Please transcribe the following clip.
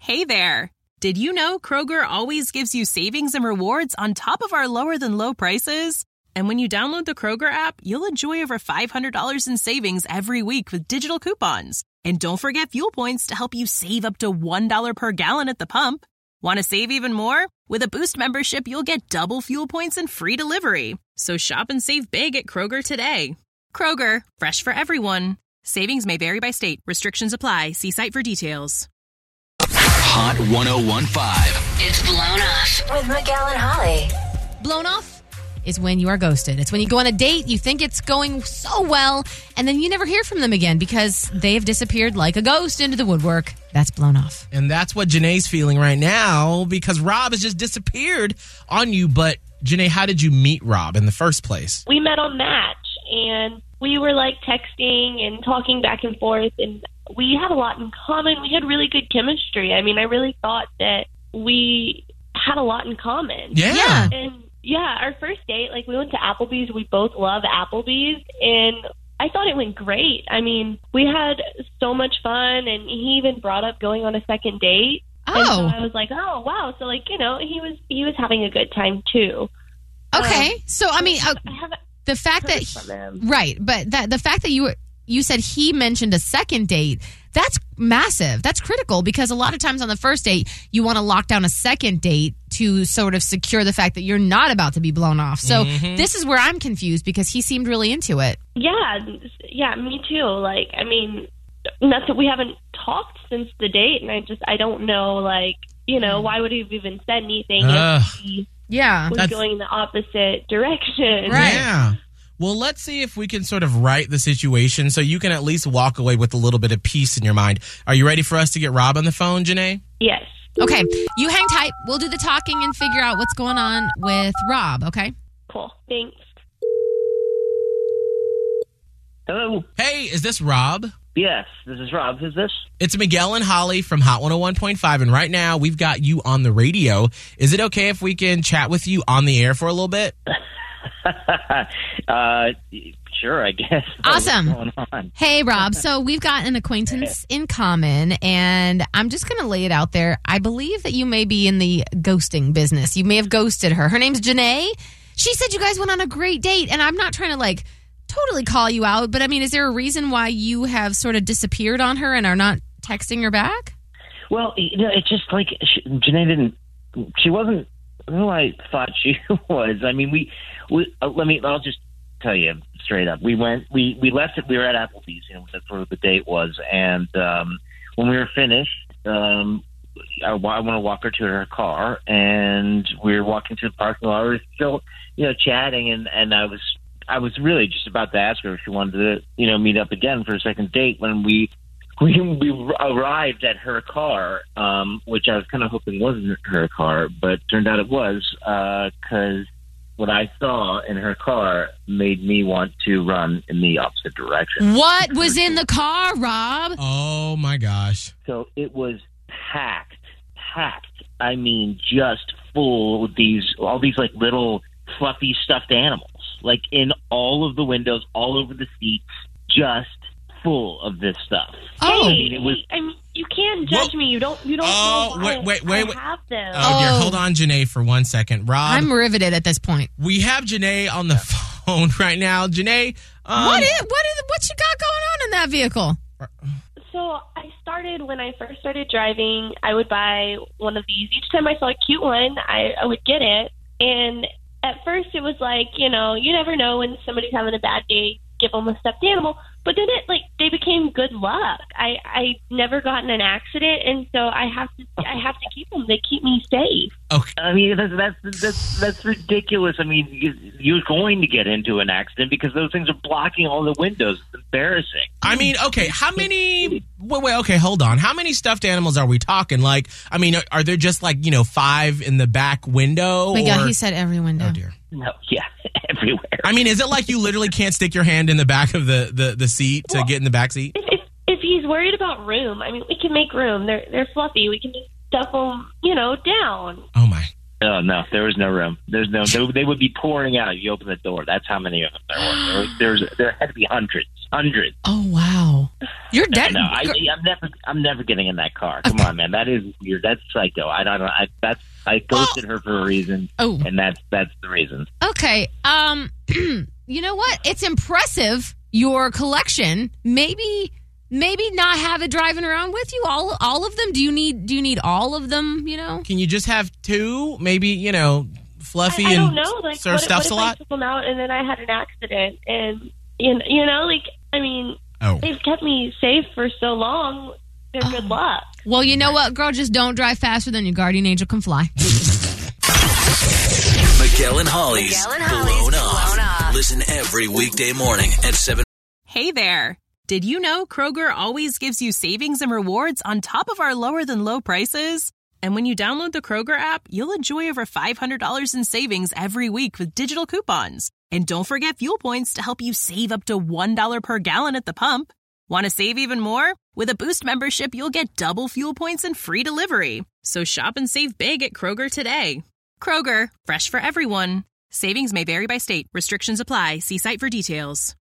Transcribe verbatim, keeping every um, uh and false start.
Hey there. Did you know Kroger always gives you savings and rewards on top of our lower than low prices? And when you download the Kroger app, you'll enjoy over five hundred dollars in savings every week with digital coupons. And don't forget fuel points to help you save up to one dollar per gallon at the pump. Want to save even more? With a Boost membership, you'll get double fuel points and free delivery. So shop and save big at Kroger today. Kroger, fresh for everyone. Savings may vary by state. Restrictions apply. See site for details. Hot one oh one point five. It's Blown Off with Miguel and Holly. Blown off is when you are ghosted. It's when you go on a date, you think it's going so well, and then you never hear from them again because they've disappeared like a ghost into the woodwork. That's blown off. And that's what Janae's feeling right now because Rob has just disappeared on you. But Janae, how did you meet Rob in the first place? We met on Match, and we were like texting and talking back and forth, and we had a lot in common. We had really good chemistry. I mean, I really thought that we had a lot in common. Yeah. Yeah. And yeah, our first date, like we went to Applebee's. We both love Applebee's, and I thought it went great. I mean, we had so much fun, and he even brought up going on a second date. Oh. And so I was like, oh, wow. So, like, you know, he was he was having a good time, too. Okay. Um, so, I mean, uh, I haven't the fact that, heard he, from him. right, but that the fact that you were, you said he mentioned a second date, that's massive. That's critical because a lot of times on the first date, you want to lock down a second date to sort of secure the fact that you're not about to be blown off. So Mm-hmm. this is where I'm confused because he seemed really into it. Yeah, yeah, me too. Like, I mean, not that we haven't talked since the date, and I just, I don't know, like, you know, why would he have even said anything Ugh. if he Yeah. was That's- going in the opposite direction? Right. Yeah. Well, let's see if we can sort of right the situation so you can at least walk away with a little bit of peace in your mind. Are you ready for us to get Rob on the phone, Janae? Yes. Okay. You hang tight. We'll do the talking and figure out what's going on with Rob, okay? Cool. Thanks. Hello. Hey, is this Rob? Yes, this is Rob. Who's this? It's Miguel and Holly from Hot one oh one point five, and right now we've got you on the radio. Is it okay if we can chat with you on the air for a little bit? uh, sure, I guess. Awesome. What's going on? Hey, Rob. So we've got an acquaintance in common, and I'm just going to lay it out there. I believe that you may be in the ghosting business. You may have ghosted her. Her name's Janae. She said you guys went on a great date, and I'm not trying to, like, totally call you out, but, I mean, is there a reason why you have sort of disappeared on her and are not texting her back? Well, you know, it's just like she, Janae didn't. She wasn't who I thought she was. I mean, we. we uh, let me. I'll just tell you straight up. We went. We we left it. We were at Applebee's. You know, that's where the date was. And um, when we were finished, um, I, I want to walk her to her car, and we were walking to the parking lot. We were still, you know, chatting, and, and I was. I was really just about to ask her if she wanted to, you know, meet up again for a second date when we we, we arrived at her car, um, which I was kind of hoping wasn't her car, but turned out it was because uh, what I saw in her car made me want to run in the opposite direction. What was in the car, Rob? Oh, my gosh. So it was packed, packed. I mean, just full of these, all these like little fluffy stuffed animals. Like in all of the windows, all over the seats, just full of this stuff. Oh. I mean, it was. I mean, you can't judge Whoa. me. You don't. You don't Oh, know why wait, wait, I wait, wait. have them. Oh, dear. Oh. Hold on, Janae, for one second. Rob, I'm riveted at this point. we have Janae on the phone right now. Janae, um, What is, what is, what you got going on in that vehicle? So I started when I first started driving. I would buy one of these each time I saw a cute one. I, I would get it, and at first it was like, you know, you never know when somebody's having a bad day. Give them a stuffed animal. But then it like they became good luck. I I never got in an accident, and so I have to I have to keep them. They keep me safe. Okay. I mean, that's that's that's, that's ridiculous. I mean, you, you're going to get into an accident because those things are blocking all the windows. It's embarrassing. I mean, okay, how many... Wait, wait, okay, hold on. How many stuffed animals are we talking? Like, I mean, are, are there just like, you know, five in the back window? Oh my God, or- he said every window. Oh, dear. No, yeah, everywhere. I mean, is it like you literally can't stick your hand in the back of the, the, the seat to Well, get in the back seat? If, if if he's worried about room, I mean, we can make room. They're they're fluffy. We can just stuff them, you know, down. Oh, my. Oh, no, there was no room. There's no. They, they would be pouring out if you open the door. That's how many of them there were. There, was, there, was, there had to be hundreds, hundreds. Oh wow, you're No, dead. no, I, I'm never. I'm never getting in that car. Come on, man. That is weird. That's psycho. I don't know. I that's. I ghosted her for a reason. Oh, and that's that's the reason. Okay. Um, you know what? It's impressive, your collection. Maybe, maybe not have it driving around with you. All, all of them. Do you need? Do you need all of them? You know. Can you just have two? Maybe, you know, Fluffy I, I and don't know. Like, Sir what, Stuff's what if a I lot? took them out and then I had an accident, and you know, you know, like I mean, Oh. they've kept me safe for so long. They're Oh. good luck. Well, you know what, girl? Just don't drive faster than your guardian angel can fly. Miguel and Holly's, Miguel and Holly's Blown, Blown off. Off. Listen every weekday morning at seven. Hey there. Did you know Kroger always gives you savings and rewards on top of our lower than low prices? And when you download the Kroger app, you'll enjoy over five hundred dollars in savings every week with digital coupons. And don't forget fuel points to help you save up to one dollar per gallon at the pump. Want to save even more? With a Boost membership, you'll get double fuel points and free delivery. So shop and save big at Kroger today. Kroger, fresh for everyone. Savings may vary by state. Restrictions apply. See site for details.